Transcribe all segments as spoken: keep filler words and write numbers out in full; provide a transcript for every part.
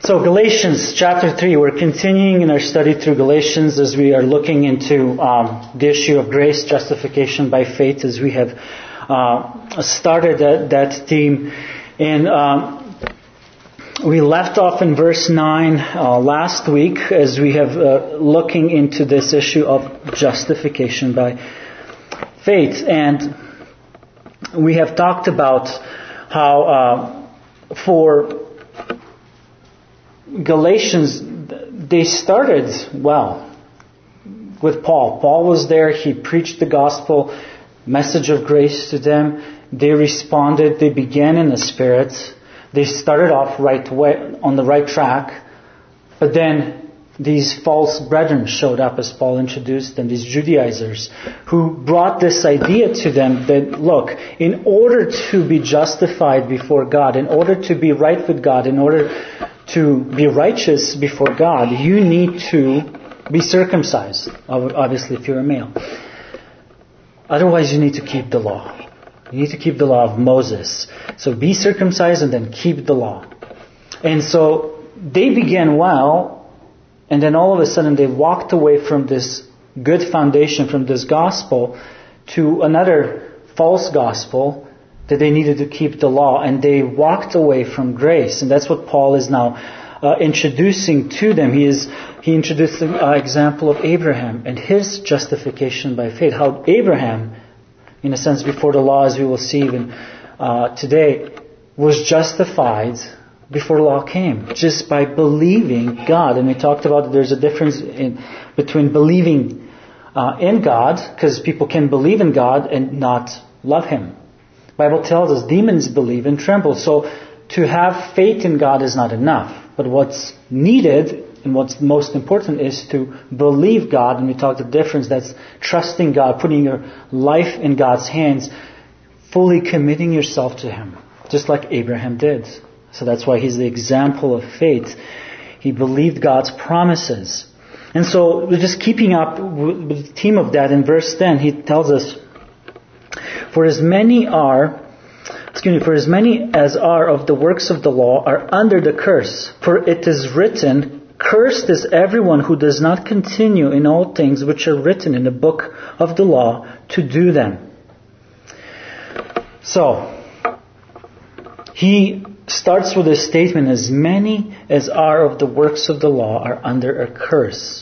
So Galatians chapter three, we're continuing in our study through Galatians as we are looking into um, the issue of grace, justification by faith, as we have uh, started that, that theme. And um, we left off in verse nine uh, last week as we have uh, looking into this issue of justification by faith. And we have talked about how uh, for Galatians, they started well with Paul. Paul was there. He preached the gospel, message of grace to them. They responded. They began in the Spirit. They started off right way, on the right track. But then these false brethren showed up, as Paul introduced them, these Judaizers, who brought this idea to them that, look, in order to be justified before God, in order to be right with God, in order to be righteous before God, you need to be circumcised, obviously if you're a male. Otherwise you need to keep the law. You need to keep the law of Moses. So be circumcised and then keep the law. And so they began well, and then all of a sudden they walked away from this good foundation, from this gospel, to another false gospel, that they needed to keep the law, and they walked away from grace. And that's what Paul is now uh, introducing to them. He is he introduced the uh, example of Abraham and his justification by faith. How Abraham, in a sense, before the law, as we will see even uh, today, was justified before the law came, just by believing God. And we talked about that there's a difference in between believing uh, in God, because people can believe in God and not love Him. The Bible tells us demons believe and tremble. So to have faith in God is not enough. But what's needed and what's most important is to believe God. And we talked the difference. That's trusting God, putting your life in God's hands, fully committing yourself to Him, just like Abraham did. So that's why he's the example of faith. He believed God's promises. And so we're just keeping up with the theme of that. In verse ten, he tells us, For as many are, excuse me, for as many as are of the works of the law are under the curse. For it is written, Cursed is everyone who does not continue in all things which are written in the book of the law to do them. So, he starts with a statement, as many as are of the works of the law are under a curse.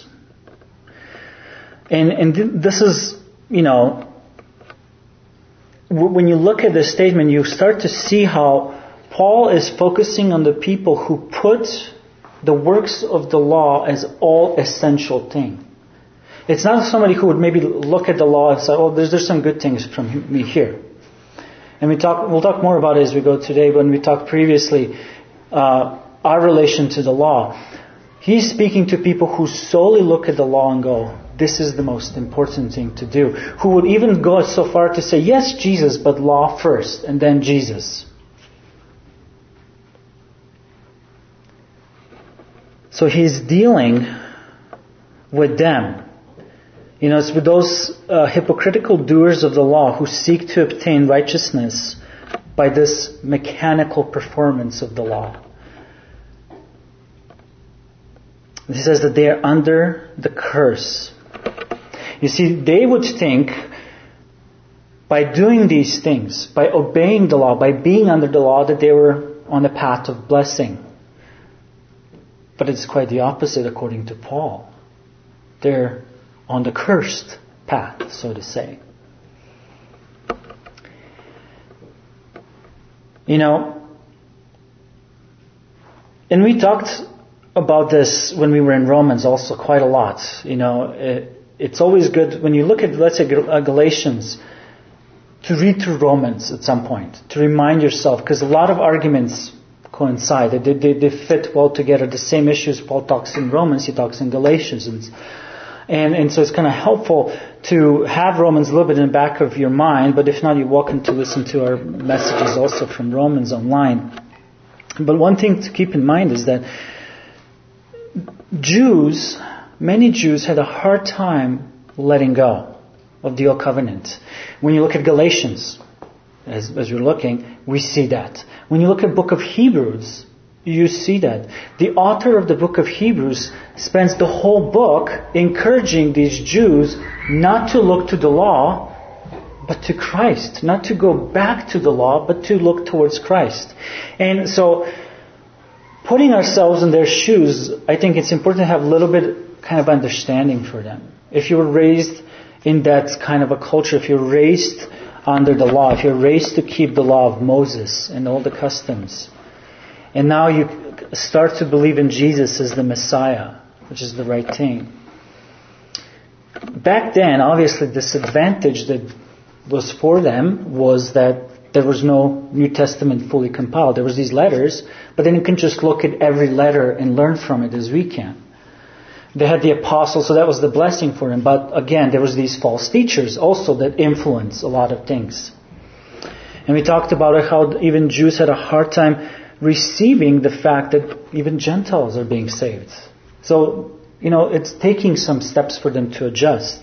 And, and this is, you know, when you look at this statement, you start to see how Paul is focusing on the people who put the works of the law as all essential thing. It's not somebody who would maybe look at the law and say, oh, there's, there's some good things from me here. And we talk, we'll talk more about it as we go today, but when we talked previously, uh, our relation to the law. He's speaking to people who solely look at the law and go, this is the most important thing to do. Who would even go so far to say, yes, Jesus, but law first, and then Jesus. So he's dealing with them. You know, it's with those uh, hypocritical doers of the law who seek to obtain righteousness by this mechanical performance of the law. He says that they are under the curse. You see, they would think by doing these things, by obeying the law, by being under the law, that they were on the path of blessing. But it's quite the opposite according to Paul. They're on the cursed path, so to say. You know, and we talked about this when we were in Romans also quite a lot. You know, it, it's always good when you look at, let's say, Galatians, to read through Romans at some point, to remind yourself, because a lot of arguments coincide. They, they, they fit well together. The same issues Paul talks in Romans, he talks in Galatians. And, and, and so it's kind of helpful to have Romans a little bit in the back of your mind, but if not, you're welcome to listen to our messages also from Romans online. But one thing to keep in mind is that Jews, many Jews had a hard time letting go of the old covenant. When you look at Galatians, as, as we're looking, we see that. When you look at the book of Hebrews, you see that. The author of the book of Hebrews spends the whole book encouraging these Jews not to look to the law, but to Christ. Not to go back to the law, but to look towards Christ. And so, putting ourselves in their shoes, I think it's important to have a little bit kind of understanding for them. If you were raised in that kind of a culture, if you're raised under the law, if you're raised to keep the law of Moses and all the customs, and now you start to believe in Jesus as the Messiah, which is the right thing. Back then, obviously, this advantage that was for them was that there was no New Testament fully compiled. There was these letters, but then you can just look at every letter and learn from it as we can. They had the apostles, so that was the blessing for them. But again, there was these false teachers also that influence a lot of things. And we talked about how even Jews had a hard time receiving the fact that even Gentiles are being saved. So, you know, it's taking some steps for them to adjust.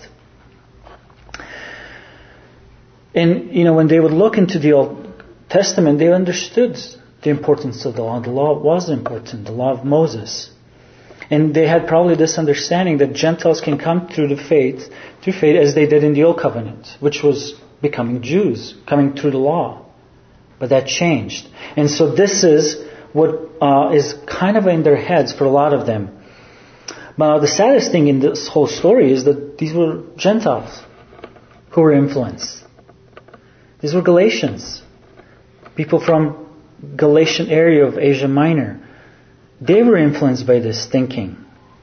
And, you know, when they would look into the Old Testament, they understood the importance of the law. The law was important, the law of Moses. And they had probably this understanding that Gentiles can come through the faith, through faith as they did in the Old Covenant, which was becoming Jews, coming through the law. But that changed. And so this is what uh, is kind of in their heads for a lot of them. But the saddest thing in this whole story is that these were Gentiles who were influenced. These were Galatians, people from Galatian area of Asia Minor. They were influenced by this thinking.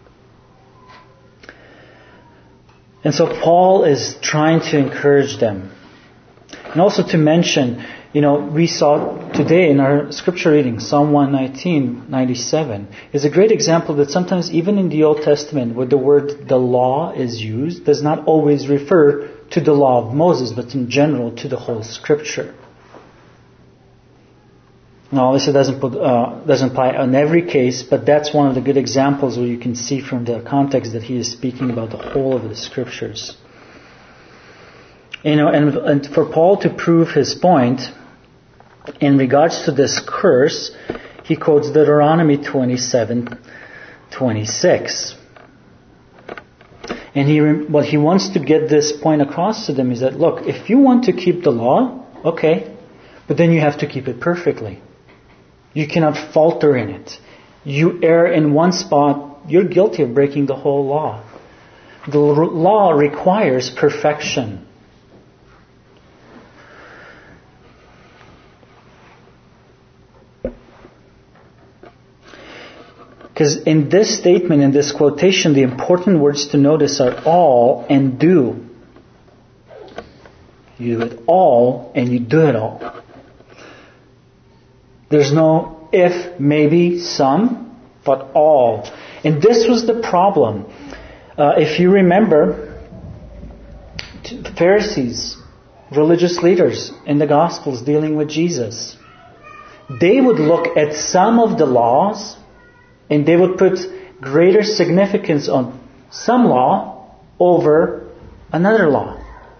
And so Paul is trying to encourage them. And also to mention, you know, we saw today in our scripture reading, Psalm one nineteen, ninety-seven, is a great example that sometimes even in the Old Testament where the word the law is used, does not always refer to the law of Moses, but in general to the whole scripture. Now, obviously it doesn't, put, uh, doesn't apply on every case, but that's one of the good examples where you can see from the context that he is speaking about the whole of the scriptures. You know, and, and for Paul to prove his point, in regards to this curse, he quotes Deuteronomy twenty-seven twenty-six. And he, what he wants to get this point across to them is that, look, if you want to keep the law, okay, but then you have to keep it perfectly. You cannot falter in it. You err in one spot, you're guilty of breaking the whole law. The law requires perfection. Because in this statement, in this quotation, the important words to notice are all and do. You do it all and you do it all. There's no if, maybe, some, but all. And this was the problem. Uh, if you remember, the Pharisees, religious leaders in the Gospels dealing with Jesus, they would look at some of the laws and they would put greater significance on some law over another law.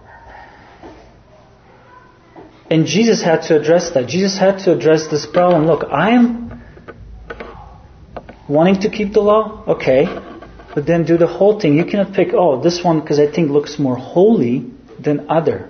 And Jesus had to address that. Jesus had to address this problem. Look, I am wanting to keep the law, okay, but then do the whole thing. You cannot pick, oh, this one because I think looks more holy than other.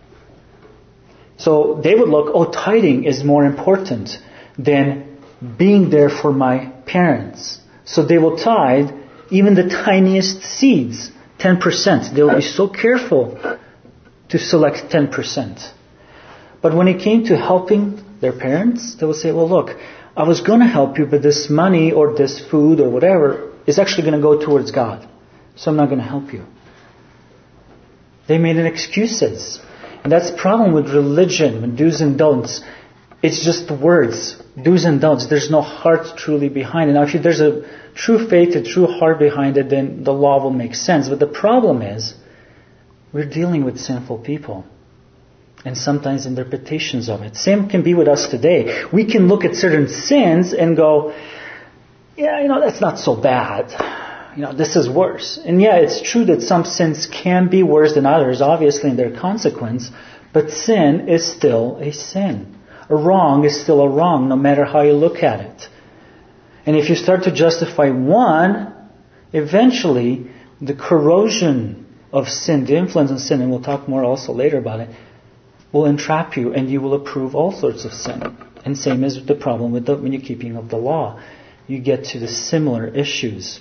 So they would look, oh, tithing is more important than being there for my parents. So they will tithe even the tiniest seeds, ten percent. They will be so careful to select ten percent. But when it came to helping their parents, they would say, well, look, I was going to help you, but this money or this food or whatever is actually going to go towards God. So I'm not going to help you. They made an excuses. And that's the problem with religion, with do's and don'ts. It's just words, do's and don'ts. There's no heart truly behind it. Now, if there's a true faith, a true heart behind it, then the law will make sense. But the problem is, we're dealing with sinful people. And sometimes interpretations of it. Same can be with us today. We can look at certain sins and go, yeah, you know, that's not so bad. You know, this is worse. And yeah, it's true that some sins can be worse than others, obviously in their consequence, but sin is still a sin. A wrong is still a wrong, no matter how you look at it. And if you start to justify one, eventually the corrosion of sin, the influence of sin, and we'll talk more also later about it, will entrap you and you will approve all sorts of sin. And same as the problem with the, when you're keeping of the law. You get to the similar issues.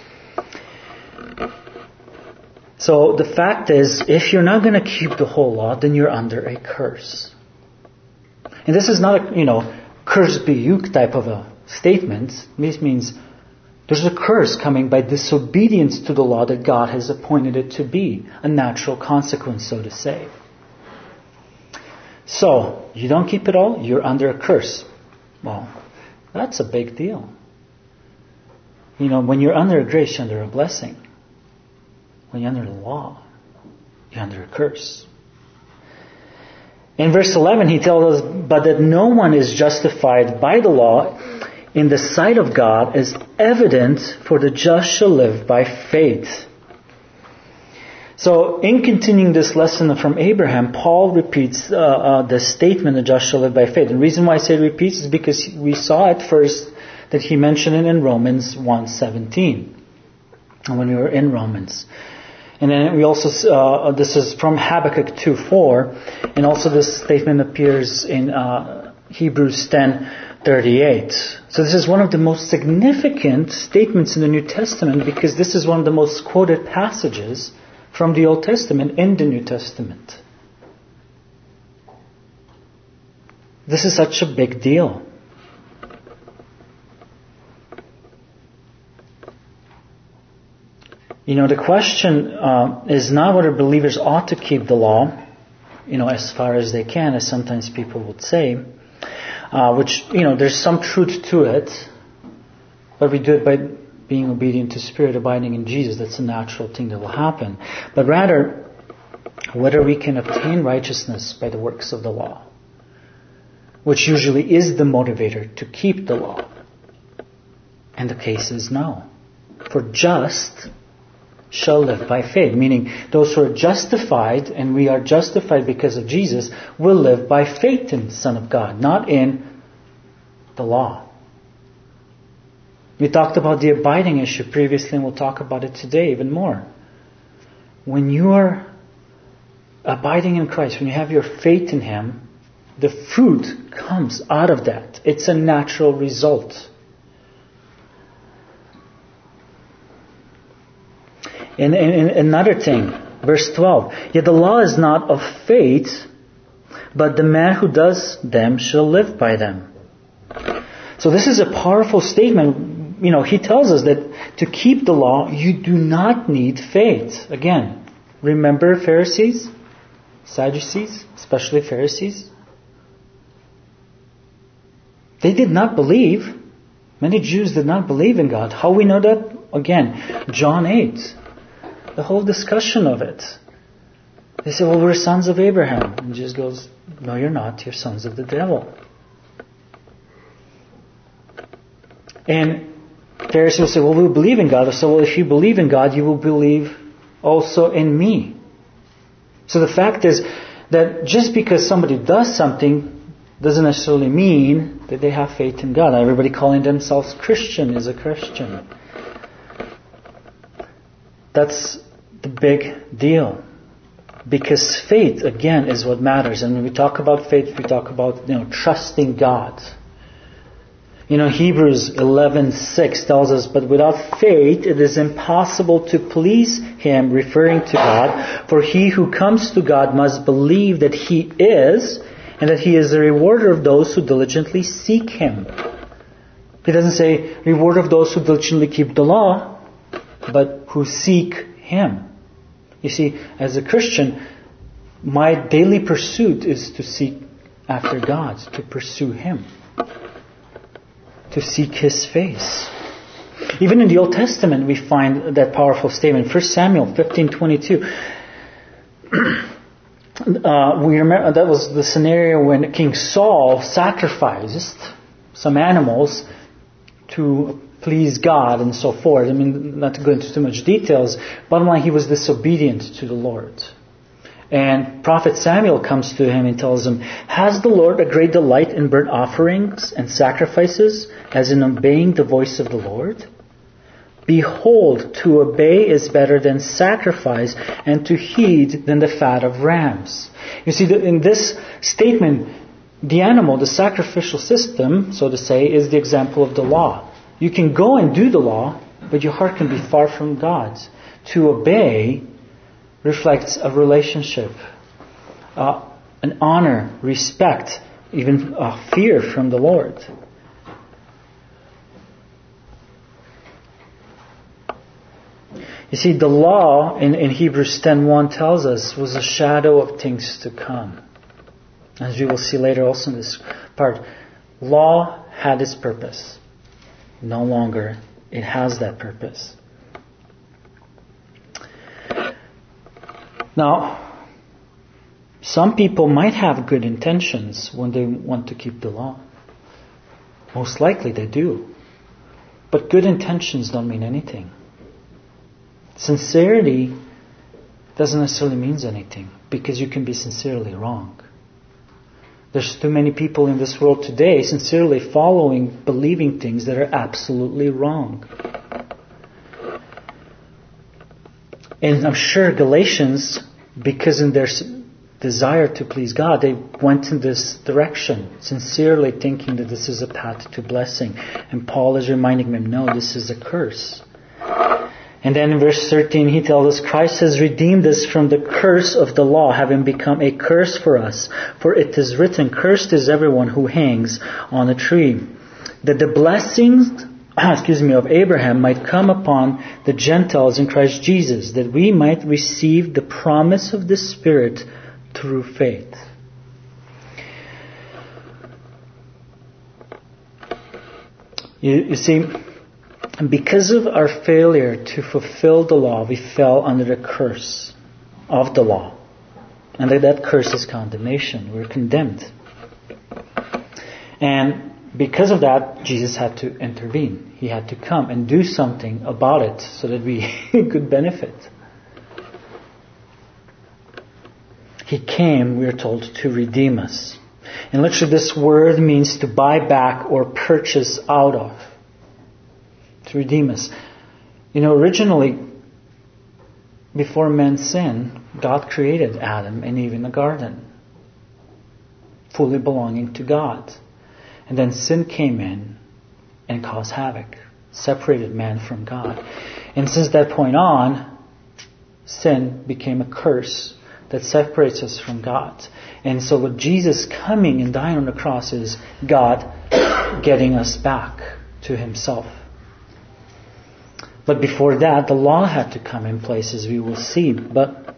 So the fact is, if you're not going to keep the whole law, then you're under a curse. And this is not a, you know, curse be you type of a statement. This means there's a curse coming by disobedience to the law that God has appointed it to be. A natural consequence, so to say. So, you don't keep it all, you're under a curse. Well, that's a big deal. You know, when you're under a grace, you're under a blessing. When you're under the law, you're under a curse. In verse eleven, he tells us, but that no one is justified by the law in the sight of God is evident, for the just shall live by faith. So, in continuing this lesson from Abraham, Paul repeats uh, uh, the statement, the just shall live by faith. And the reason why I say repeats is because we saw at first that he mentioned it in Romans one seventeen, when we were in Romans. And then we also, uh, this is from Habakkuk two four, and also this statement appears in uh, Hebrews ten thirty-eight. So this is one of the most significant statements in the New Testament, because this is one of the most quoted passages from the Old Testament in the New Testament. This is such a big deal. You know, the question uh, is not whether believers ought to keep the law, you know, as far as they can, as sometimes people would say, uh, which, you know, there's some truth to it, but we do it by being obedient to Spirit, abiding in Jesus. That's a natural thing that will happen. But rather, whether we can obtain righteousness by the works of the law, which usually is the motivator to keep the law. And the case is no. For just shall live by faith. Meaning, those who are justified, and we are justified because of Jesus, will live by faith in the Son of God, not in the law. We talked about the abiding issue previously, and we'll talk about it today even more. When you are abiding in Christ, when you have your faith in Him, the fruit comes out of that. It's a natural result. And, and, and another thing, verse twelve. Yet the law is not of faith, but the man who does them shall live by them. So this is a powerful statement. You know, he tells us that to keep the law, you do not need faith. Again, remember Pharisees, Sadducees, especially Pharisees? They did not believe. Many Jews did not believe in God. How we know that? Again, John eight. The whole discussion of it. They say, well, we're sons of Abraham. And Jesus goes, no, you're not. You're sons of the devil. And Pharisees will say, well, we believe in God. So, well, if you believe in God, you will believe also in me. So the fact is that just because somebody does something doesn't necessarily mean that they have faith in God. Everybody calling themselves Christian is a Christian. That's the big deal. Because faith, again, is what matters. And when we talk about faith, we talk about, you know, trusting God. You know, Hebrews eleven six tells us, but without faith it is impossible to please Him, referring to God. For he who comes to God must believe that He is, and that He is a rewarder of those who diligently seek Him. He doesn't say reward of those who diligently keep the law, but who seek Him. You see, as a Christian, my daily pursuit is to seek after God, to pursue Him, to seek His face. Even in the Old Testament, we find that powerful statement. First Samuel fifteen twenty-two. uh, we remember that was the scenario when King Saul sacrificed some animals to please God and so forth. I mean, not to go into too much details. Bottom line, he was disobedient to the Lord. And Prophet Samuel comes to him and tells him, "Has the Lord a great delight in burnt offerings and sacrifices, as in obeying the voice of the Lord? Behold, to obey is better than sacrifice, and to heed than the fat of rams." You see, in this statement, the animal, the sacrificial system, so to say, is the example of the law. You can go and do the law, but your heart can be far from God's. To obey reflects a relationship, uh, an honor, respect, even a fear from the Lord. You see, the law in, in Hebrews ten one tells us was a shadow of things to come. As we will see later also in this part, law had its purpose. No longer it has that purpose. Now, some people might have good intentions when they want to keep the law. Most likely they do. But good intentions don't mean anything. Sincerity doesn't necessarily mean anything, because you can be sincerely wrong. There's too many people in this world today sincerely following, believing things that are absolutely wrong. And I'm sure Galatians, because in their desire to please God, they went in this direction, sincerely thinking that this is a path to blessing. And Paul is reminding them, no, this is a curse. And then in verse thirteen, he tells us, Christ has redeemed us from the curse of the law, having become a curse for us. For it is written, cursed is everyone who hangs on a tree. That the blessings, excuse me, of Abraham might come upon the Gentiles in Christ Jesus, that we might receive the promise of the Spirit through faith. You, you see, because of our failure to fulfill the law, we fell under the curse of the law. And that curse is condemnation. We're condemned. And because of that, Jesus had to intervene. He had to come and do something about it so that we could benefit. He came, we are told, to redeem us. And literally this word means to buy back or purchase out of. To redeem us. You know, originally, before man sinned, God created Adam and Eve in the garden, fully belonging to God. And then sin came in and caused havoc, separated man from God. And since that point on, sin became a curse that separates us from God. And so with Jesus coming and dying on the cross is God getting us back to Himself. But before that, the law had to come in place, as we will see. But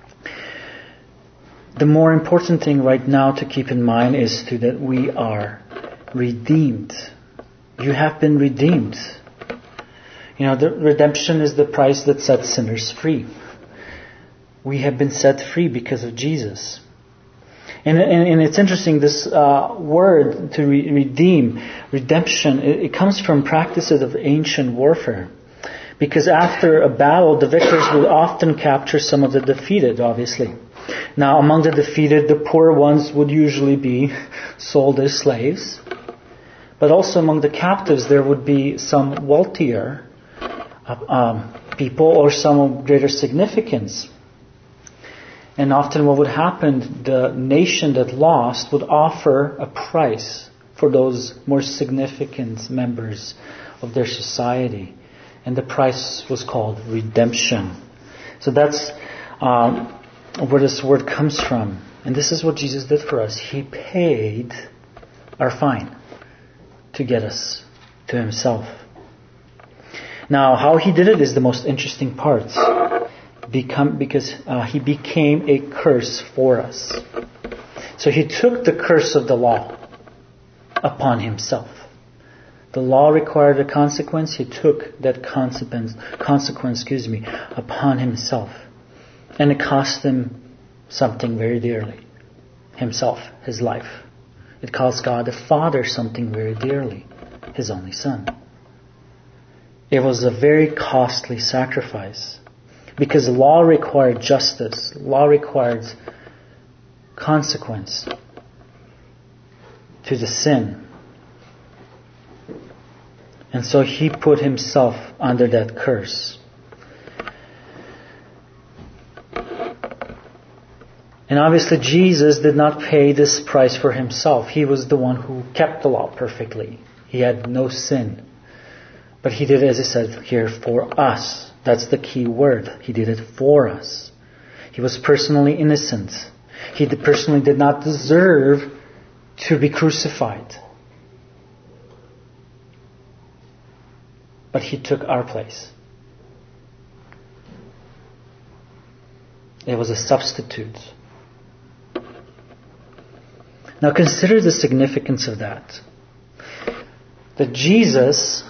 the more important thing right now to keep in mind is to that we are redeemed. You have been redeemed. You know, the redemption is the price that sets sinners free. We have been set free because of Jesus. And, and, and it's interesting, this uh, word to re- redeem, redemption, it, it comes from practices of ancient warfare. Because after a battle, the victors would often capture some of the defeated, obviously. Now, among the defeated, the poor ones would usually be sold as slaves. But also among the captives, there would be some wealthier uh, um, people or some of greater significance. And often what would happen, the nation that lost would offer a price for those more significant members of their society. And the price was called redemption. So that's um, where this word comes from. And this is what Jesus did for us. He paid our fine to get us to Himself. Now, how He did it is the most interesting part. Become, because uh, He became a curse for us. So He took the curse of the law upon Himself. The law required a consequence. He took that consequence, consequence, excuse me, upon Himself. And it cost Him something very dearly. Himself, His life. It cost God the Father something very dearly. His only Son. It was a very costly sacrifice. Because law required justice. Law required consequence to the sin. And so he put himself under that curse. And obviously Jesus did not pay this price for himself. He was the one who kept the law perfectly. He had no sin. But he did it, as I said here, for us. That's the key word. He did it for us. He was personally innocent. He personally did not deserve to be crucified. But he took our place. It was a substitute. Now consider the significance of that. That Jesus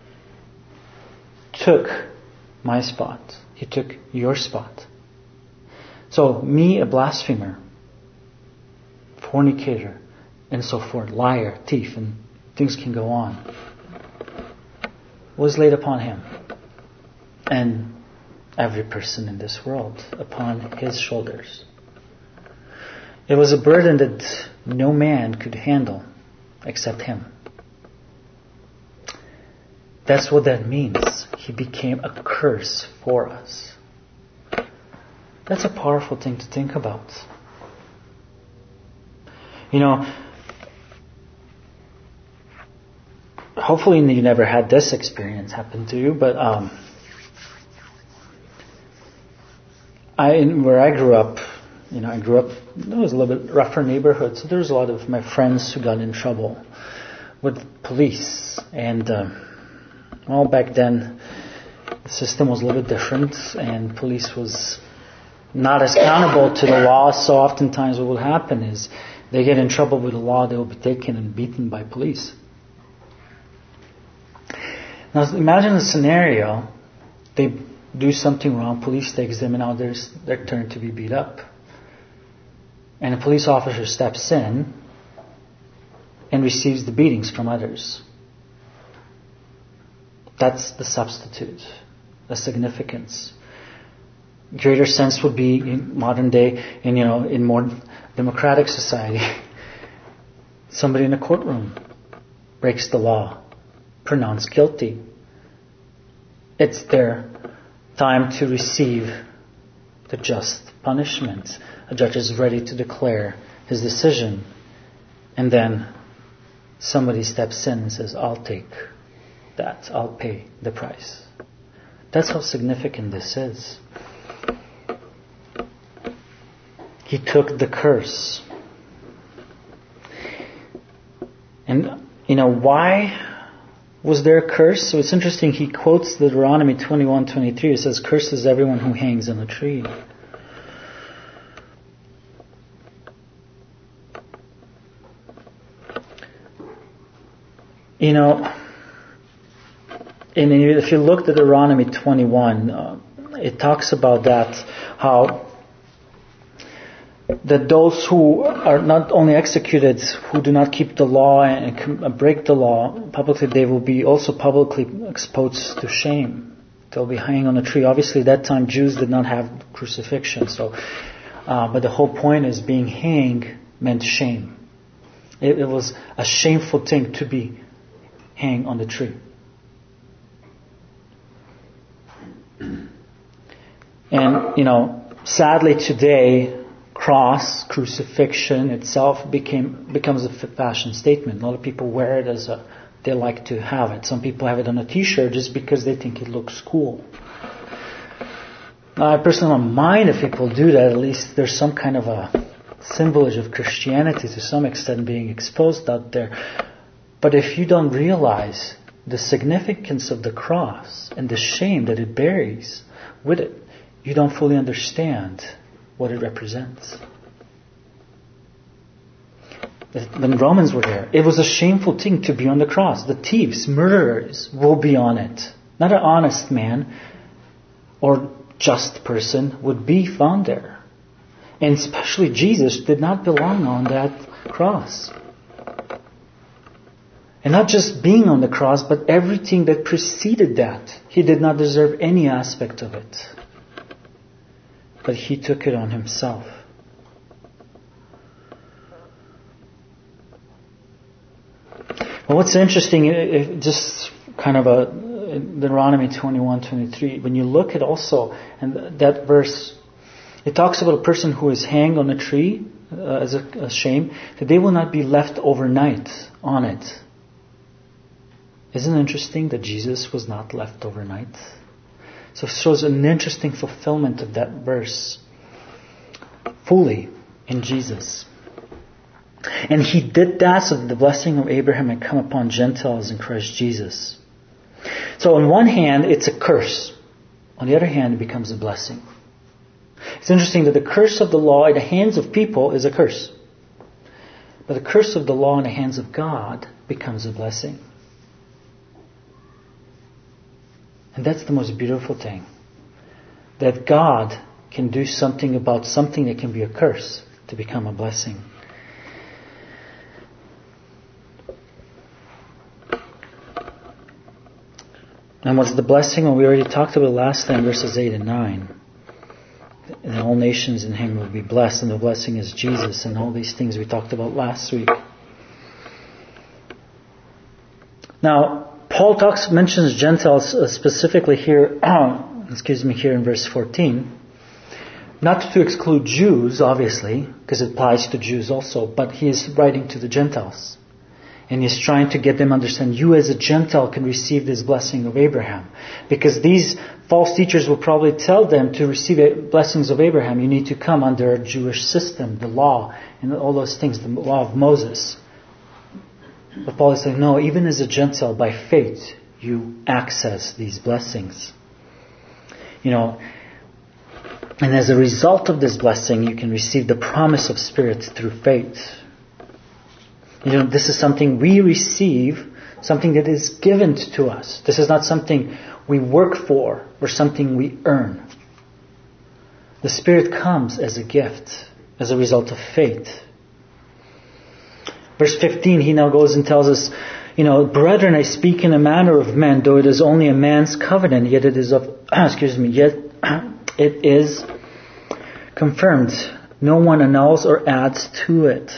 took my spot. He took your spot. So me, a blasphemer, fornicator, and so forth, liar, thief, and things can go on, was laid upon him. And every person in this world upon his shoulders. It was a burden that no man could handle except him. That's what that means. He became a curse for us. That's a powerful thing to think about. You know, hopefully you never had this experience happen to you, but um, I, where I grew up, you know, I grew up, it was a little bit rougher neighborhood, so there was a lot of my friends who got in trouble with police. And, uh, well, back then, the system was a little bit different, and police was not as accountable to the law, so oftentimes what will happen is they get in trouble with the law, they will be taken and beaten by police. Now imagine a scenario, they do something wrong, police takes them, and now there's their turn to be beat up. And a police officer steps in and receives the beatings from others. That's the substitute, the significance. Greater sense would be in modern day, in you know, in more democratic society, somebody in a courtroom breaks the law, pronounced guilty. It's their time to receive the just punishment. A judge is ready to declare his decision, and then somebody steps in and says, I'll take that, I'll pay the price. That's how significant this is. He took the curse. And, you know, why was there a curse? So it's interesting, he quotes Deuteronomy twenty-one twenty-three. It says, cursed is everyone who hangs on a tree. You know, and if you look at Deuteronomy twenty-one, uh, it talks about that, how that those who are not only executed, who do not keep the law and break the law publicly, they will be also publicly exposed to shame. They'll be hanging on a tree. Obviously, at that time, Jews did not have crucifixion. So, uh, but the whole point is being hanged meant shame. It, it was a shameful thing to be hanged on the tree. And, you know, sadly today, cross, crucifixion itself became becomes a fashion statement. A lot of people wear it as a, they like to have it. Some people have it on a t-shirt just because they think it looks cool. Now, I personally don't mind if people do that. At least there's some kind of a symbolism of Christianity to some extent being exposed out there. But if you don't realize the significance of the cross and the shame that it bears with it, you don't fully understand what it represents. When Romans were there, it was a shameful thing to be on the cross. The thieves, murderers will be on it. Not an honest man or just person would be found there. And especially Jesus did not belong on that cross. And not just being on the cross, but everything that preceded that. He did not deserve any aspect of it. but He took it on Himself. Well, what's interesting, it, just kind of a Deuteronomy twenty-one, twenty-three, when you look at also, and that verse, it talks about a person who is hanged on a tree uh, as a, a shame, that they will not be left overnight on it. Isn't it interesting that Jesus was not left overnight? So it shows an interesting fulfillment of that verse fully in Jesus. And He did that so that the blessing of Abraham had come upon Gentiles in Christ Jesus. So on one hand, it's a curse. On the other hand, it becomes a blessing. It's interesting that the curse of the law in the hands of people is a curse. But the curse of the law in the hands of God becomes a blessing. And that's the most beautiful thing. That God can do something about something that can be a curse to become a blessing. And what's the blessing? Well, we already talked about it last time, verses eight and nine. And all nations in Him will be blessed, and the blessing is Jesus, and all these things we talked about last week. Now, Paul talks mentions Gentiles uh, specifically here, excuse me, here in verse fourteen. Not to exclude Jews, obviously, because it applies to Jews also, but he is writing to the Gentiles. And he's trying to get them to understand, you as a Gentile can receive this blessing of Abraham. Because these false teachers will probably tell them to receive blessings of Abraham, you need to come under a Jewish system, the law, and all those things, the law of Moses. But Paul is saying, no, even as a Gentile, by faith, you access these blessings. You know, and as a result of this blessing, you can receive the promise of Spirit through faith. You know, this is something we receive, something that is given to us. This is not something we work for or something we earn. The Spirit comes as a gift, as a result of faith. Verse fifteen, he now goes and tells us, you know, brethren, I speak in a manner of men, though it is only a man's covenant, yet it is of, excuse me, yet it is confirmed. No one annuls or adds to it.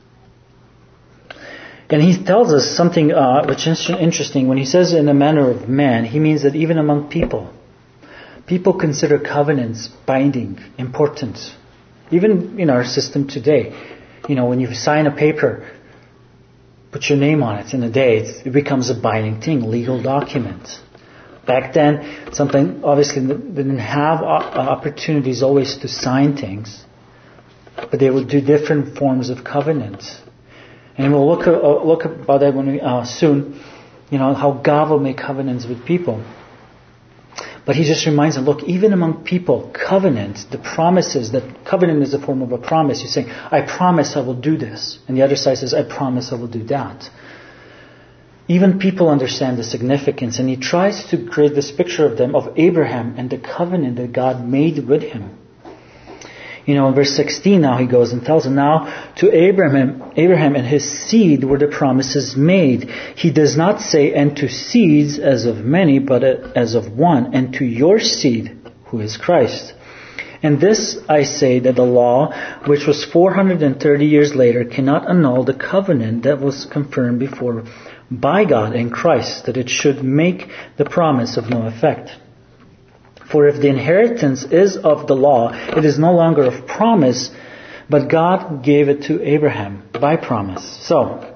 And he tells us something uh, which is interesting. When he says in a manner of man, he means that even among people, people consider covenants binding, important. Even in our system today, you know, when you sign a paper, put your name on it in a day, it becomes a binding thing, legal document. Back then, something obviously they didn't have opportunities always to sign things, but they would do different forms of covenant. And we'll look uh, look about that when we uh, soon, you know, how God will make covenants with people. But he just reminds them, look, even among people, covenant, the promises, that covenant is a form of a promise. You're saying, I promise I will do this. And the other side says, I promise I will do that. Even people understand the significance. And he tries to create this picture of them, of Abraham and the covenant that God made with him. You know, in verse sixteen now he goes and tells him, now to Abraham, Abraham and his seed were the promises made. He does not say, and to seeds as of many, but as of one, and to your seed, who is Christ. And this I say, that the law, which was four hundred thirty years later, cannot annul the covenant that was confirmed before by God in Christ, that it should make the promise of no effect. For if the inheritance is of the law, it is no longer of promise, but God gave it to Abraham by promise. So,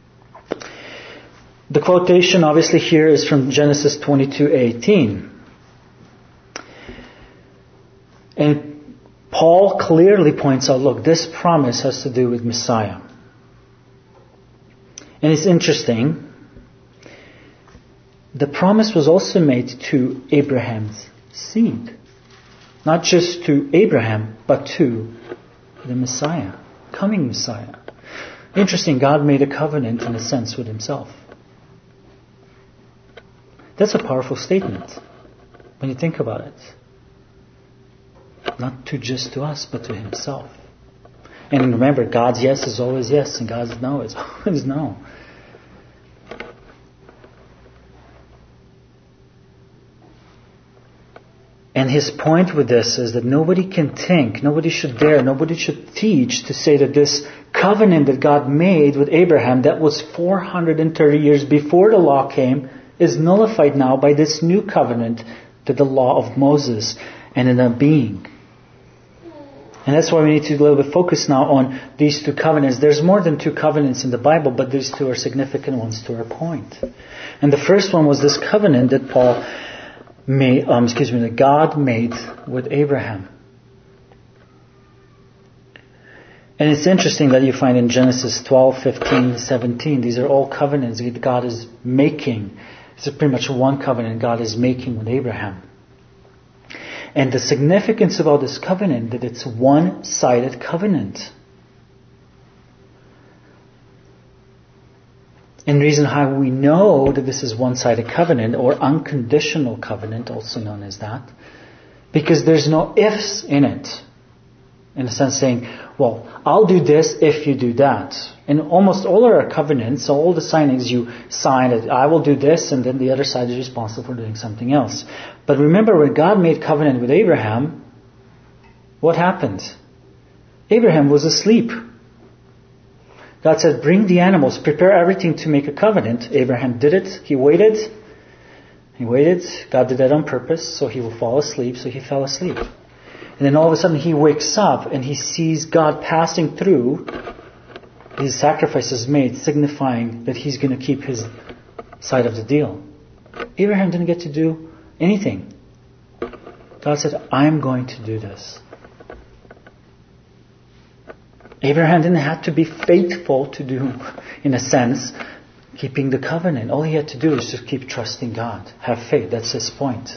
the quotation obviously here is from Genesis twenty-two eighteen. And Paul clearly points out, look, this promise has to do with Messiah. And it's interesting, the promise was also made to Abraham's seed. Not just to Abraham, but to the Messiah, coming Messiah. Interesting, God made a covenant in a sense with himself. That's a powerful statement when you think about it. Not to just to us, but to himself. And remember, God's yes is always yes, and God's no is always no. And his point with this is that nobody can think, nobody should dare, nobody should teach to say that this covenant that God made with Abraham, that was four hundred thirty years before the law came, is nullified now by this new covenant, that the law of Moses ended up being. And that's why we need to a little bit focus now on these two covenants. There's more than two covenants in the Bible, but these two are significant ones to our point. And the first one was this covenant that Paul made, um, excuse me, that God made with Abraham. And it's interesting that you find in Genesis twelve, fifteen, seventeen, these are all covenants that God is making. It's pretty much one covenant God is making with Abraham. And the significance about this covenant, that it's one-sided covenant. And the reason how we know that this is one-sided covenant, or unconditional covenant, also known as that, because there's no ifs in it. In a sense saying, well, I'll do this if you do that. In almost all our covenants, all the signings, you sign it, I will do this, and then the other side is responsible for doing something else. But remember, when God made covenant with Abraham, what happened? Abraham was asleep. God said, bring the animals, prepare everything to make a covenant. Abraham did it. He waited. He waited. God did that on purpose, so he will fall asleep. So he fell asleep. And then all of a sudden he wakes up and he sees God passing through. His sacrifice is made, signifying that he's going to keep his side of the deal. Abraham didn't get to do anything. God said, I'm going to do this. Abraham didn't have to be faithful to do, in a sense, keeping the covenant. All he had to do is just keep trusting God. Have faith. That's his point.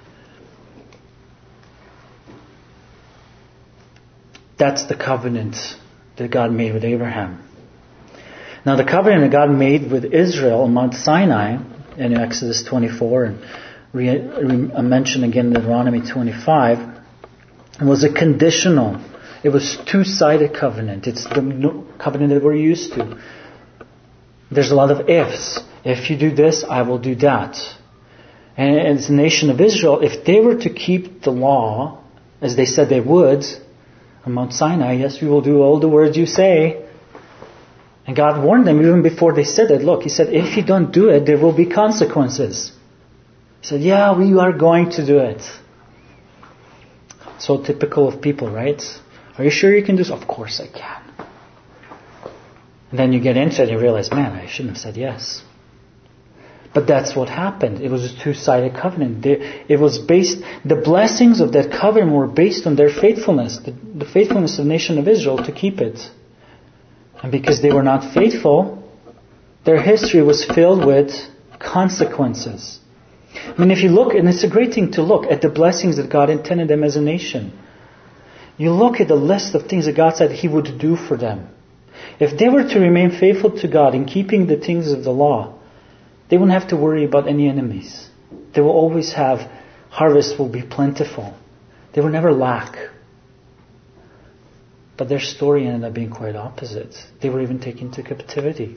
That's the covenant that God made with Abraham. Now the covenant that God made with Israel on Mount Sinai in Exodus twenty-four and re- re- mentioned again in Deuteronomy twenty-five was a conditional. It was two-sided covenant. It's the covenant that we're used to. There's a lot of ifs. If you do this, I will do that. And as the nation of Israel, if they were to keep the law as they said they would on Mount Sinai, yes, we will do all the words you say. And God warned them even before they said it. Look, He said, if you don't do it, there will be consequences. He said, yeah, we are going to do it. So typical of people, right? Are you sure you can do this? Of course I can. And then you get into it and you realize, man, I shouldn't have said yes. But that's what happened. It was a two-sided covenant. It was based, the blessings of that covenant were based on their faithfulness, the, the faithfulness of the nation of Israel to keep it. And because they were not faithful, their history was filled with consequences. I mean, if you look, and it's a great thing to look at the blessings that God intended them as a nation. You look at the list of things that God said He would do for them. If they were to remain faithful to God in keeping the things of the law, they wouldn't have to worry about any enemies. They will always have, harvest will be plentiful. They will never lack. But their story ended up being quite opposite. They were even taken into captivity.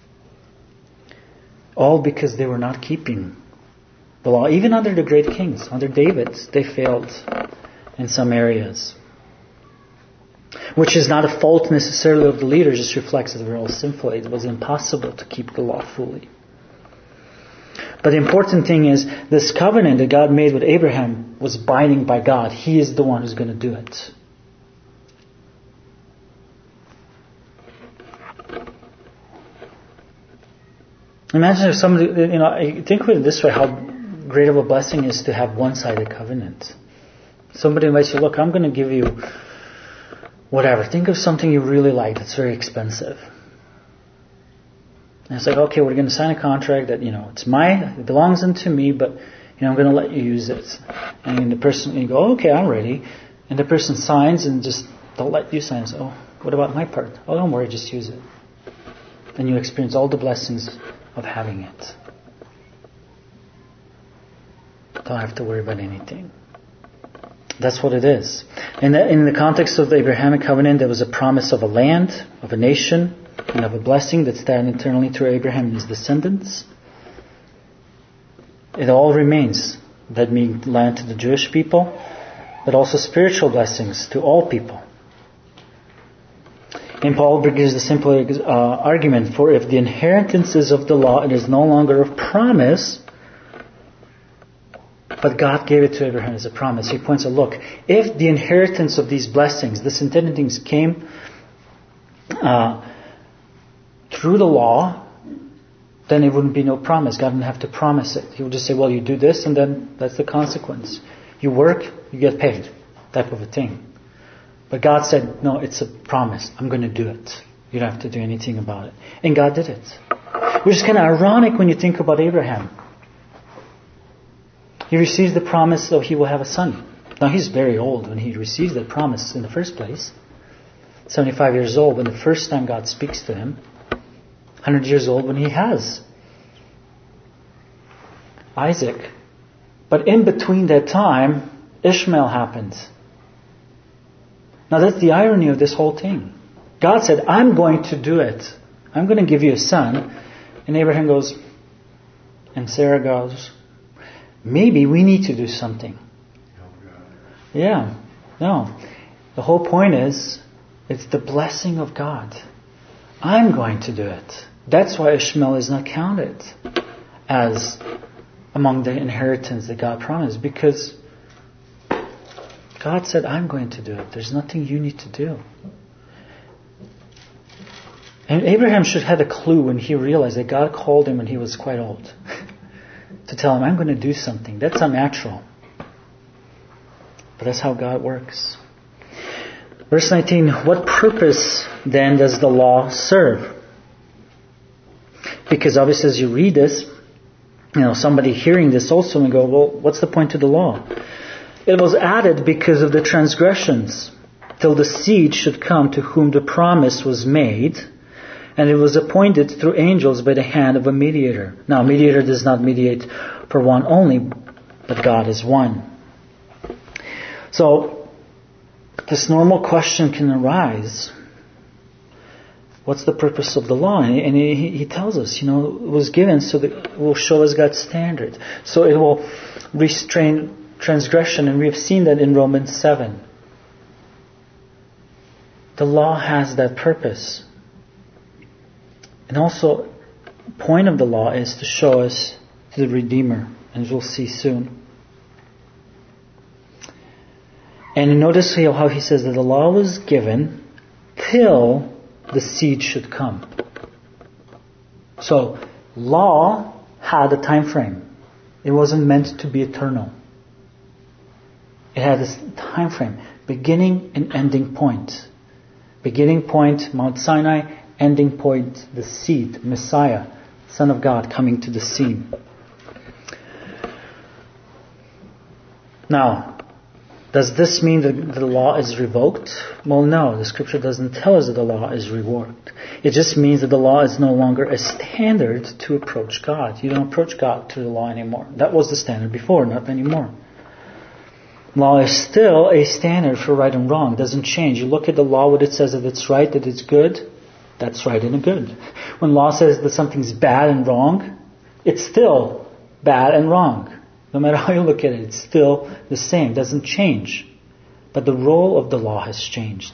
All because they were not keeping the law. Even under the great kings, under David, they failed in some areas. Which is not a fault necessarily of the leaders, just reflects that they were all sinful. It was impossible to keep the law fully. But the important thing is, this covenant that God made with Abraham was binding by God. He is the one who's going to do it. Imagine if somebody, you know, think of it this way, how great of a blessing it is to have one-sided covenant. Somebody invites you, look, I'm going to give you whatever. Think of something you really like that's very expensive. And it's like, okay, we're going to sign a contract that, you know, it's my, it belongs unto me, but, you know, I'm going to let you use it. And the person, you go, okay, I'm ready. And the person signs and just, they'll let you sign. So, oh, what about my part? Oh, don't worry, just use it. And you experience all the blessings of having it. Don't have to worry about anything. That's what it is. And in the context of the Abrahamic covenant, there was a promise of a land, of a nation, and of a blessing that stand eternally through Abraham and his descendants. It all remains that means land to the Jewish people, but also spiritual blessings to all people. And Paul gives a simple uh, argument for if the inheritance is of the law, it is no longer of promise, but God gave it to Abraham as a promise. He points out, look, if the inheritance of these blessings, this inheritance came uh, through the law, then it wouldn't be no promise. God wouldn't have to promise it. He would just say, well, you do this, and then that's the consequence. You work, you get paid, type of a thing. But God said, no, it's a promise. I'm going to do it. You don't have to do anything about it. And God did it. Which is kind of ironic when you think about Abraham. He receives the promise that he will have a son. Now he's very old when he receives that promise in the first place. seventy-five years old when the first time God speaks to him. one hundred years old when he has Isaac. But in between that time, Ishmael happens. Now that's the irony of this whole thing. God said, I'm going to do it. I'm going to give you a son. And Abraham goes, and Sarah goes, maybe we need to do something. Yeah. No. The whole point is, it's the blessing of God. I'm going to do it. That's why Ishmael is not counted as among the inheritance that God promised. Because God said, I'm going to do it. There's nothing you need to do. And Abraham should have a clue when he realized that God called him when he was quite old. To tell him, I'm going to do something. That's unnatural. But that's how God works. Verse nineteen, what purpose then does the law serve? Because obviously as you read this, you know, somebody hearing this also will go, well, what's the point of the law? It was added because of the transgressions, till the seed should come to whom the promise was made, and it was appointed through angels by the hand of a mediator. Now, a mediator does not mediate for one only, but God is one. So, this normal question can arise. What's the purpose of the law? And he, he tells us, you know, it was given so that it will show us God's standard. So it will restrain transgression, and we have seen that in Romans seven. The law has that purpose. And also, the point of the law is to show us the Redeemer, and we'll see soon. And notice how he says that the law was given till the seed should come. So, law had a time frame. It wasn't meant to be eternal. It had this time frame, beginning and ending point. Beginning point, Mount Sinai. Ending point, the seed, Messiah, Son of God, coming to the scene. Now, does this mean that the law is revoked? Well, no. The Scripture doesn't tell us that the law is revoked. It just means that the law is no longer a standard to approach God. You don't approach God through the law anymore. That was the standard before, not anymore. Law is still a standard for right and wrong. It doesn't change. You look at the law, what it says, that it's right, that it's good. That's right and good. When law says that something's bad and wrong, it's still bad and wrong. No matter how you look at it, it's still the same. It doesn't change. But the role of the law has changed.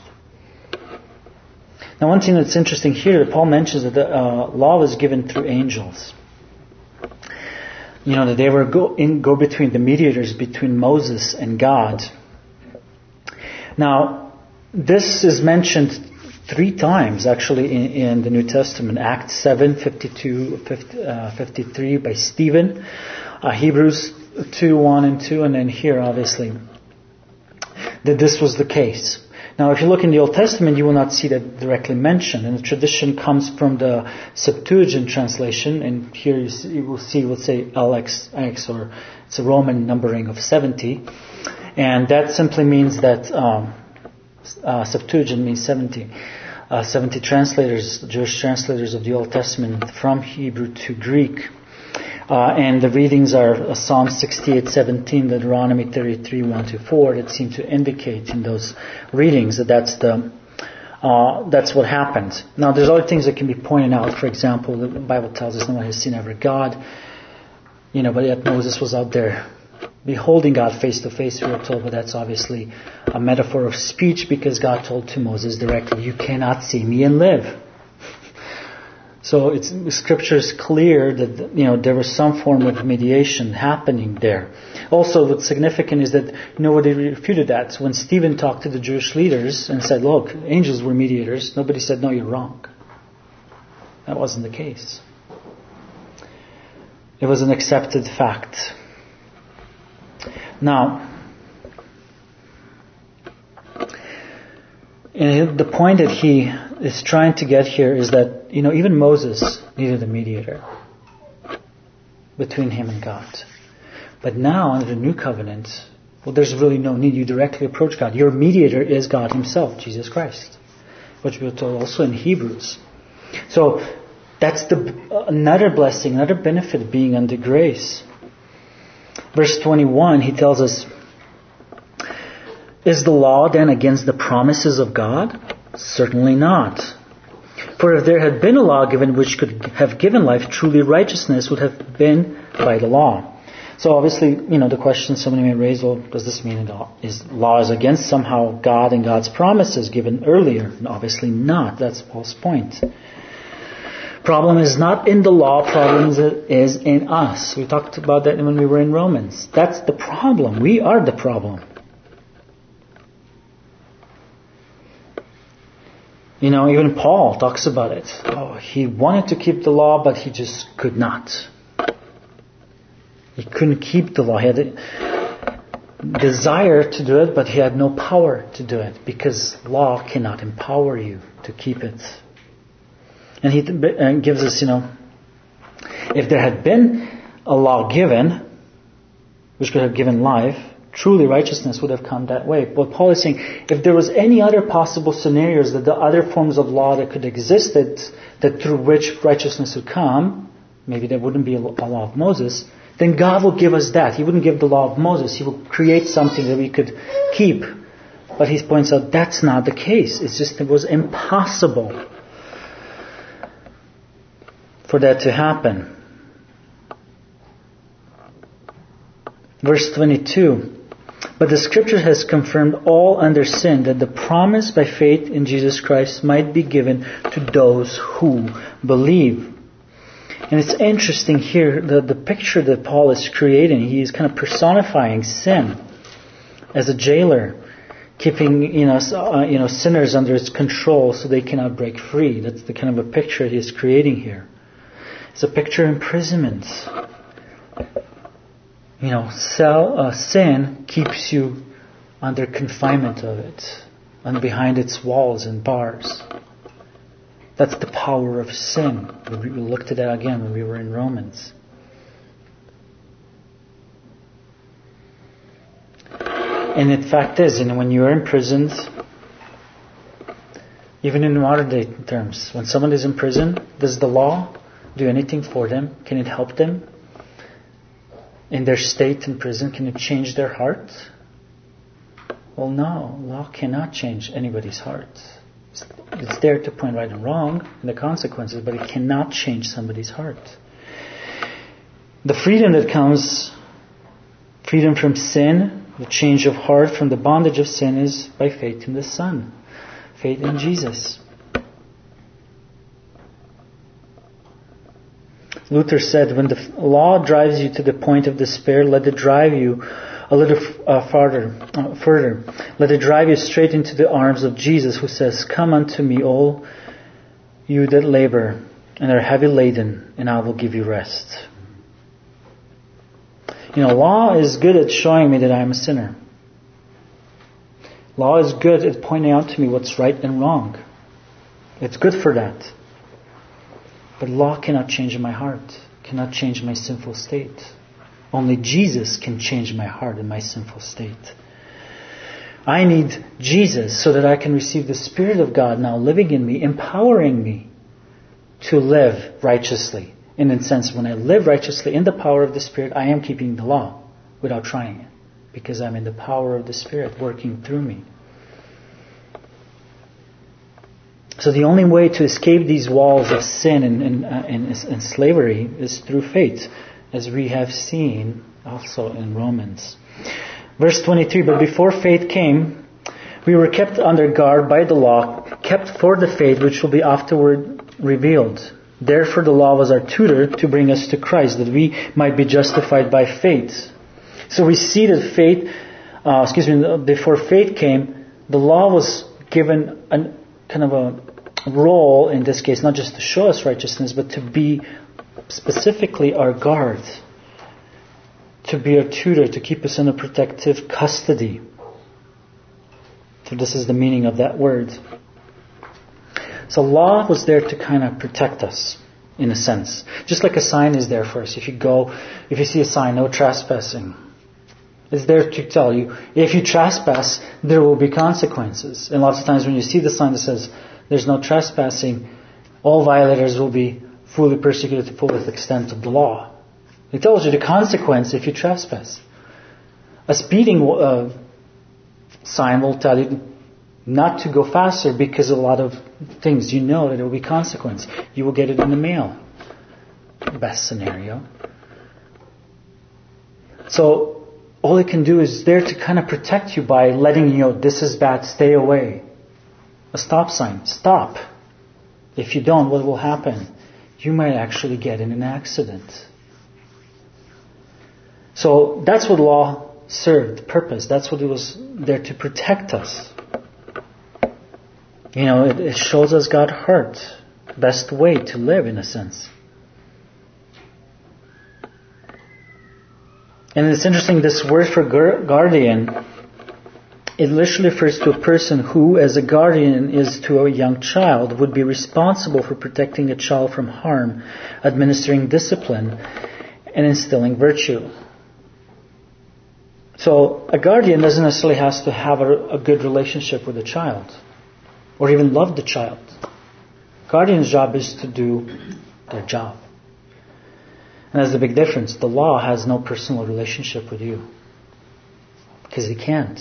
Now, one thing that's interesting here, Paul mentions that the uh, law was given through angels. You know, that they were go in go between the mediators between Moses and God. Now, this is mentioned three times actually in, in the New Testament. Acts seven, fifty-two, fifty, uh, fifty-three by Stephen, uh, Hebrews two, one and two, and then here obviously that this was the case. Now if you look in the Old Testament, you will not see that directly mentioned, and the tradition comes from the Septuagint translation, and here you, see, you will see, we'll say L X X, or it's a Roman numbering of seventy, and that simply means that um, uh, Septuagint means seventy. Uh, seventy translators, Jewish translators of the Old Testament from Hebrew to Greek. Uh, and the readings are uh, Psalm sixty-eight seventeen, Deuteronomy thirty-three one to four, that seem to indicate in those readings that that's the uh, that's what happened. Now, there's other things that can be pointed out. For example, the Bible tells us no one has seen ever God. You know, but yet Moses was out there beholding God face to face, we are told, but that's obviously a metaphor of speech because God told to Moses directly, you cannot see me and live. So it's, Scripture is clear that, you know, there was some form of mediation happening there. Also, what's significant is that nobody refuted that. So when Stephen talked to the Jewish leaders and said, look, angels were mediators, nobody said, no, you're wrong. That wasn't the case. It was an accepted fact. Now, and the point that he is trying to get here is that, you know, even Moses needed a mediator between him and God. But now, under the new covenant, well, there's really no need. You directly approach God. Your mediator is God himself, Jesus Christ, which we're told also in Hebrews. So, that's the another blessing, another benefit of being under grace. Verse twenty-one, he tells us, is the law then against the promises of God? Certainly not. For if there had been a law given which could have given life, truly righteousness would have been by the law. So obviously, you know, the question somebody may raise, well, does this mean that is law is against somehow God and God's promises given earlier? And obviously not. That's Paul's point. Problem is not in the law, problem is in us. We talked about that when we were in Romans. That's the problem. We are the problem. You know, even Paul talks about it. Oh, he wanted to keep the law, but he just could not. He couldn't keep the law. He had a desire to do it, but he had no power to do it because law cannot empower you to keep it. And he gives us, you know, if there had been a law given, which could have given life, truly righteousness would have come that way. But Paul is saying, if there was any other possible scenarios that the other forms of law that could exist, that, that through which righteousness would come, maybe there wouldn't be a law of Moses, then God will give us that. He wouldn't give the law of Moses. He will create something that we could keep. But he points out that's not the case. It's just it was impossible for that to happen. Verse twenty-two. But the Scripture has confirmed all under sin, that the promise by faith in Jesus Christ might be given to those who believe. And it's interesting here, the, the picture that Paul is creating, he is kind of personifying sin as a jailer, keeping you know uh, you know sinners under his control so they cannot break free. That's the kind of a picture he is creating here. It's a picture of imprisonment. You know, cell, uh, sin keeps you under confinement of it, and behind its walls and bars. That's the power of sin. We looked at that again when we were in Romans. And in fact is, you know, when you are imprisoned, even in modern day terms, when someone is in prison, does the law do anything for them? Can it help them in their state in prison? Can it change their heart? Well, no. Law cannot change anybody's heart. It's there to point right and wrong and the consequences, but it cannot change somebody's heart. The freedom that comes, freedom from sin, the change of heart from the bondage of sin, is by faith in the Son. Faith in Jesus. Luther said, when the law drives you to the point of despair, let it drive you a little uh, farther, uh, further. Let it drive you straight into the arms of Jesus, who says, come unto me, all you that labor and are heavy laden, and I will give you rest. You know, law is good at showing me that I am a sinner. Law is good at pointing out to me what's right and wrong. It's good for that. But law cannot change my heart, cannot change my sinful state. Only Jesus can change my heart and my sinful state. I need Jesus so that I can receive the Spirit of God now living in me, empowering me to live righteously. And in a sense, when I live righteously in the power of the Spirit, I am keeping the law without trying it, because I'm in the power of the Spirit working through me. So the only way to escape these walls of sin and, and, uh, and, and slavery is through faith, as we have seen also in Romans. Verse twenty-three, but before faith came, we were kept under guard by the law, kept for the faith which will be afterward revealed. Therefore the law was our tutor to bring us to Christ, that we might be justified by faith. So we see that faith, uh, excuse me, before faith came, the law was given a kind of a role in this case, not just to show us righteousness, but to be specifically our guard, to be our tutor, to keep us in a protective custody. So this is the meaning of that word. So law was there to kind of protect us, in a sense. Just like a sign is there for us. If you go, if you see a sign, no trespassing, it's there to tell you, if you trespass, there will be consequences. And lots of times when you see the sign that says, there's no trespassing, all violators will be fully persecuted to the fullest extent of the law. It tells you the consequence if you trespass. A speeding uh, sign will tell you not to go faster because a lot of things, you know that there will be consequence. You will get it in the mail. Best scenario. So all it can do is there to kind of protect you by letting you know this is bad, stay away. A stop sign, stop. If you don't, what will happen? You might actually get in an accident. So that's what law served, purpose. That's what it was there to protect us. You know, it, it shows us God's heart. Best way to live, in a sense. And it's interesting, this word for guardian, it literally refers to a person who, as a guardian is to a young child, would be responsible for protecting a child from harm, administering discipline, and instilling virtue. So a guardian doesn't necessarily have to have a, a good relationship with a child, or even love the child. Guardian's job is to do their job. And that's the big difference. The law has no personal relationship with you. Because he can't.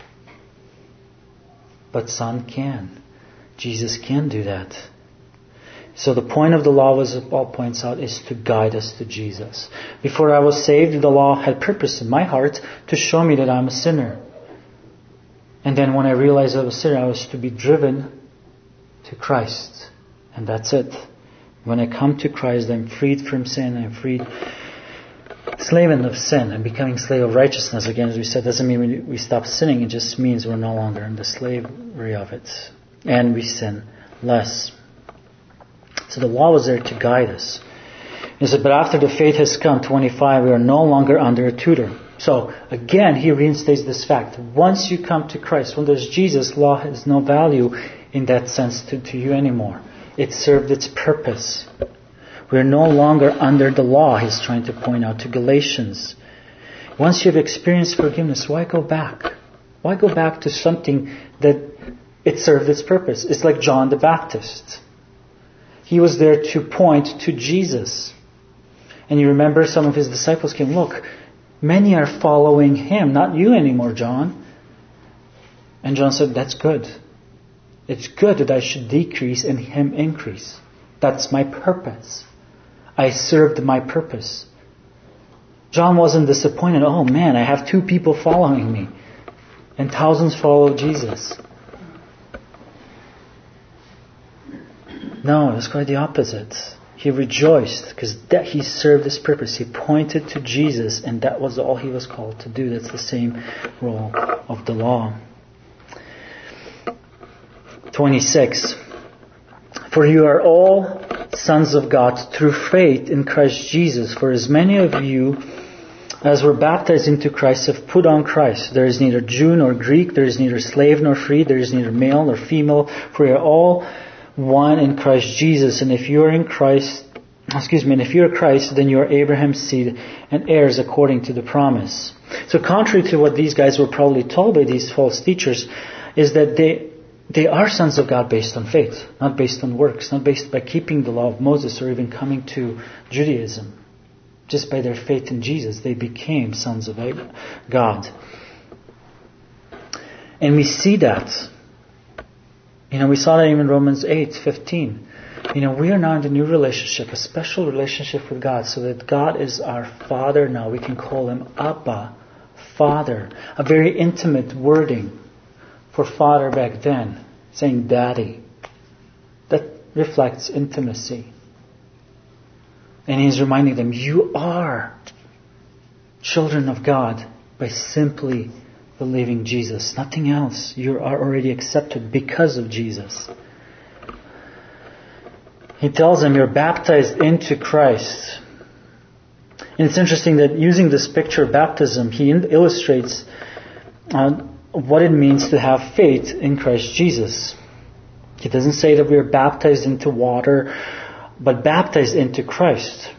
But Son can. Jesus can do that. So the point of the law, as Paul points out, is to guide us to Jesus. Before I was saved, the law had purpose in my heart to show me that I'm a sinner. And then when I realized I was a sinner, I was to be driven to Christ. And that's it. When I come to Christ, I'm freed from sin. I'm freed, slave of sin. I'm becoming slave of righteousness. Again, as we said, doesn't mean we stop sinning. It just means we're no longer in the slavery of it. And we sin less. So the law was there to guide us. He said, but after the faith has come, twenty-five, we are no longer under a tutor. So again, he reinstates this fact. Once you come to Christ, when there's Jesus, law has no value in that sense to, to you anymore. It served its purpose. We're no longer under the law, he's trying to point out to Galatians. Once you've experienced forgiveness, why go back? Why go back to something that it served its purpose? It's like John the Baptist. He was there to point to Jesus. And you remember some of his disciples came, look, many are following him, not you anymore, John. And John said, that's good. It's good that I should decrease and him increase. That's my purpose. I served my purpose. John wasn't disappointed. Oh man, I have two people following me. And thousands follow Jesus. No, it was quite the opposite. He rejoiced because that he served his purpose. He pointed to Jesus, and that was all he was called to do. That's the same role of the law. twenty-six. For you are all sons of God through faith in Christ Jesus. For as many of you as were baptized into Christ have put on Christ. There is neither Jew nor Greek. There is neither slave nor free. There is neither male nor female. For you are all one in Christ Jesus. And if you are in Christ, excuse me, and if you are Christ, then you are Abraham's seed and heirs according to the promise. So contrary to what these guys were probably told by these false teachers, is that they They are sons of God based on faith, not based on works, not based by keeping the law of Moses or even coming to Judaism. Just by their faith in Jesus, they became sons of God. And we see that. You know, we saw that even in Romans eight fifteen. You know, we are now in the new relationship, a special relationship with God, so that God is our Father now. We can call Him Abba, Father. A very intimate wording for Father back then, saying Daddy. That reflects intimacy. And He's reminding them, you are children of God by simply believing Jesus. Nothing else. You are already accepted because of Jesus. He tells them, you're baptized into Christ. And it's interesting that using this picture of baptism, he illustrates uh, what it means to have faith in Christ Jesus. He doesn't say that we are baptized into water, but baptized into Christ.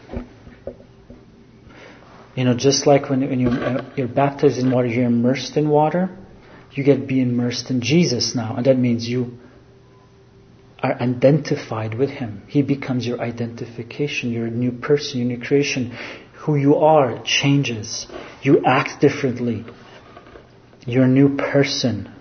You know, just like when, when you, uh, you're baptized in water, you're immersed in water, you get to be immersed in Jesus now. And that means you are identified with Him. He becomes your identification. You're a new person, you're a new creation. Who you are changes. You act differently. You're a new person.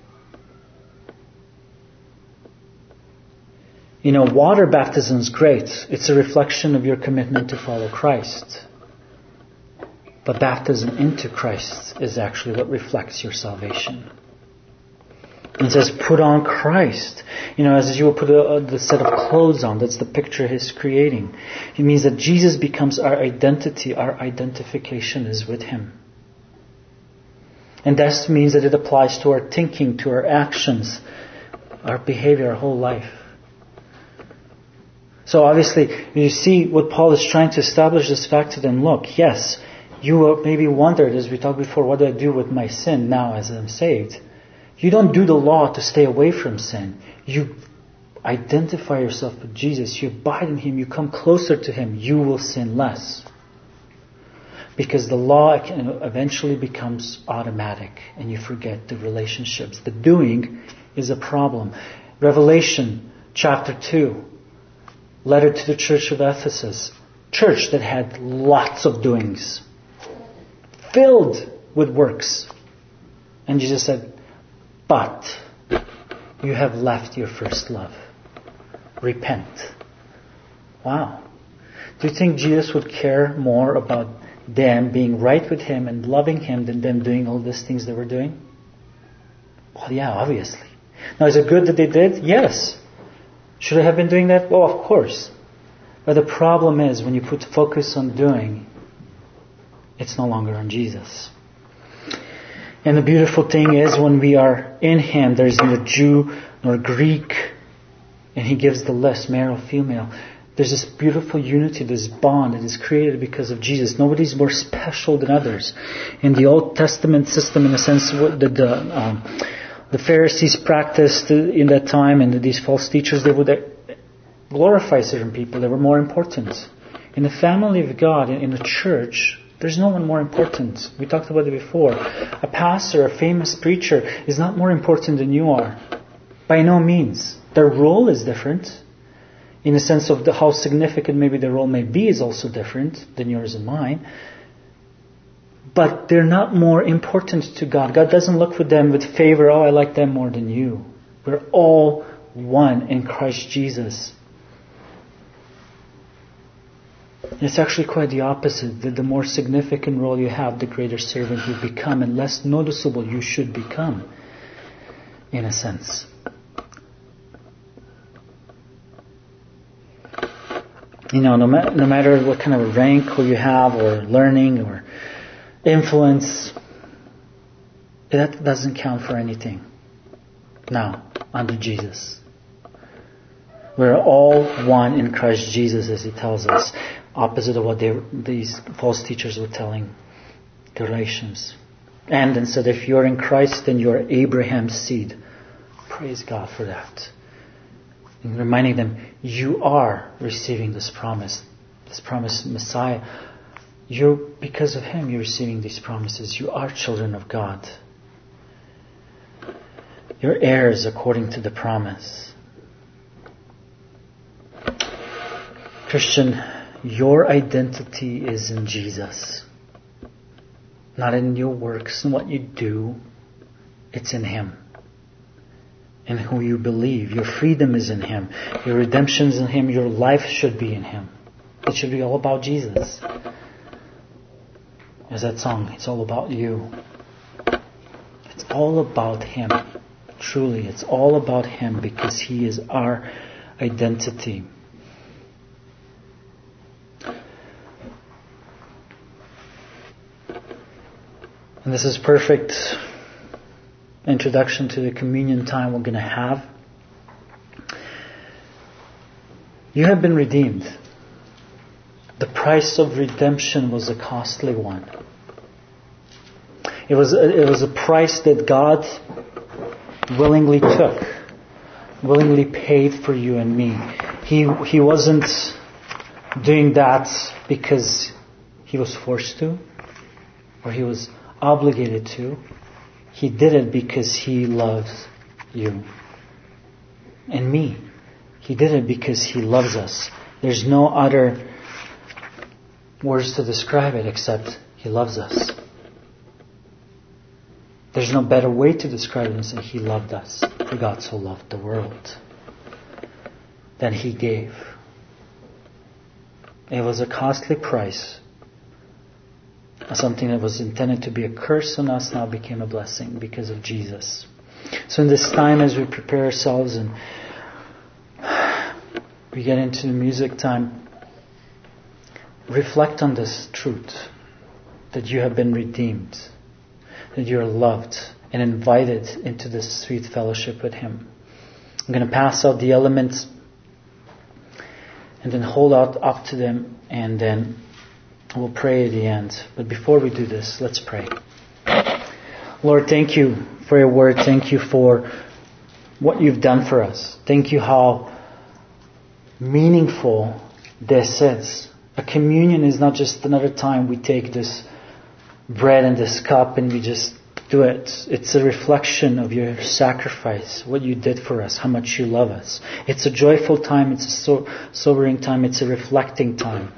You know, water baptism is great. It's a reflection of your commitment to follow Christ. But baptism into Christ is actually what reflects your salvation. It says, put on Christ. You know, as you will put a, the set of clothes on, that's the picture He's creating. It means that Jesus becomes our identity. Our identification is with Him. And that means that it applies to our thinking, to our actions, our behavior, our whole life. So obviously, you see what Paul is trying to establish this fact to them. Look, yes, you maybe wondered, as we talked before, what do I do with my sin now as I'm saved? You don't do the law to stay away from sin. You identify yourself with Jesus. You abide in Him. You come closer to Him. You will sin less. Because the law eventually becomes automatic and you forget the relationships. The doing is a problem. Revelation chapter two, letter to the church of Ephesus. Church that had lots of doings. Filled with works. And Jesus said, but you have left your first love. Repent. Wow. Do you think Jesus would care more about them being right with Him and loving Him than them doing all these things they were doing? Well, yeah, obviously. Now, is it good that they did? Yes. Should I have been doing that? Well, of course. But the problem is when you put focus on doing, it's no longer on Jesus. And the beautiful thing is when we are in Him, there is neither Jew nor Greek. And He gives the list, male, female. There's this beautiful unity, this bond that is created because of Jesus. Nobody's more special than others. In the Old Testament system, in a sense, what the, the, um, the Pharisees practiced in that time, and these false teachers, they would glorify certain people. They were more important. In the family of God, in the church, there's no one more important. We talked about it before. A pastor, a famous preacher is not more important than you are. By no means. Their role is different. In the sense of the, how significant maybe their role may be is also different than yours and mine. But they're not more important to God. God doesn't look for them with favor. Oh, I like them more than you. We're all one in Christ Jesus. It's actually quite the opposite. That the more significant role you have, the greater servant you become, and less noticeable you should become, in a sense. You know, no, ma- no matter what kind of rank you have, or learning, or influence, that doesn't count for anything now under Jesus. We're all one in Christ Jesus, as He tells us. Opposite of what they, these false teachers were telling Galatians. And then said, if you're in Christ, then you're Abraham's seed. Praise God for that. And reminding them, you are receiving this promise, this promised Messiah. You, because of Him, you're receiving these promises. You are children of God. You're heirs according to the promise. Christian, your identity is in Jesus. Not in your works and what you do. It's in Him. in who you believe. Your freedom is in Him. Your redemption is in Him. Your life should be in Him. It should be all about Jesus. As that song, it's all about you. It's all about Him. Truly, it's all about Him because He is our identity. And this is perfect introduction to the communion time we're going to have. You have been redeemed. The price of redemption was a costly one. It was a, it was a price that God willingly took, willingly paid for you and me. He He wasn't doing that because He was forced to, or He was obligated to. He did it because He loves you and me. He did it because He loves us. There's no other words to describe it except He loves us. There's no better way to describe it than say He loved us. For God so loved the world that He gave. It was a costly price. Something that was intended to be a curse on us now became a blessing because of Jesus. So in this time as we prepare ourselves and we get into the music time, reflect on this truth that you have been redeemed, that you are loved and invited into this sweet fellowship with Him. I'm going to pass out the elements and then hold out up to them, and then we'll pray at the end. But before we do this, let's pray. Lord, thank you for your word. Thank you for what you've done for us. Thank you how meaningful this is. A communion is not just another time we take this bread and this cup and we just do it. It's a reflection of your sacrifice, what you did for us, how much you love us. It's a joyful time. It's a so- sobering time. It's a reflecting time.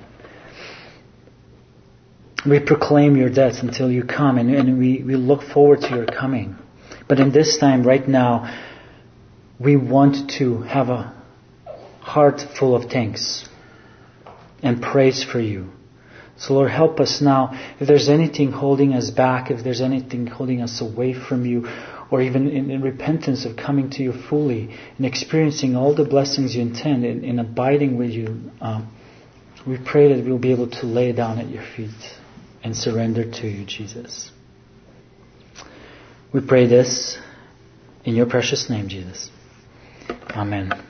We proclaim your death until you come, and, and we, we look forward to your coming. But in this time, right now, we want to have a heart full of thanks and praise for you. So Lord, help us now. If there's anything holding us back, if there's anything holding us away from you, or even in, in repentance of coming to you fully and experiencing all the blessings you intend in, in abiding with you, um, we pray that we'll be able to lay down at your feet and surrender to you, Jesus. We pray this in your precious name, Jesus. Amen.